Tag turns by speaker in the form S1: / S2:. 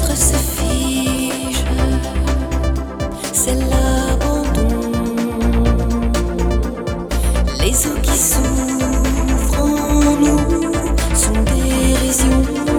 S1: se fige, c'est l'abandon. Les eaux qui souffrent en nous sont dérision.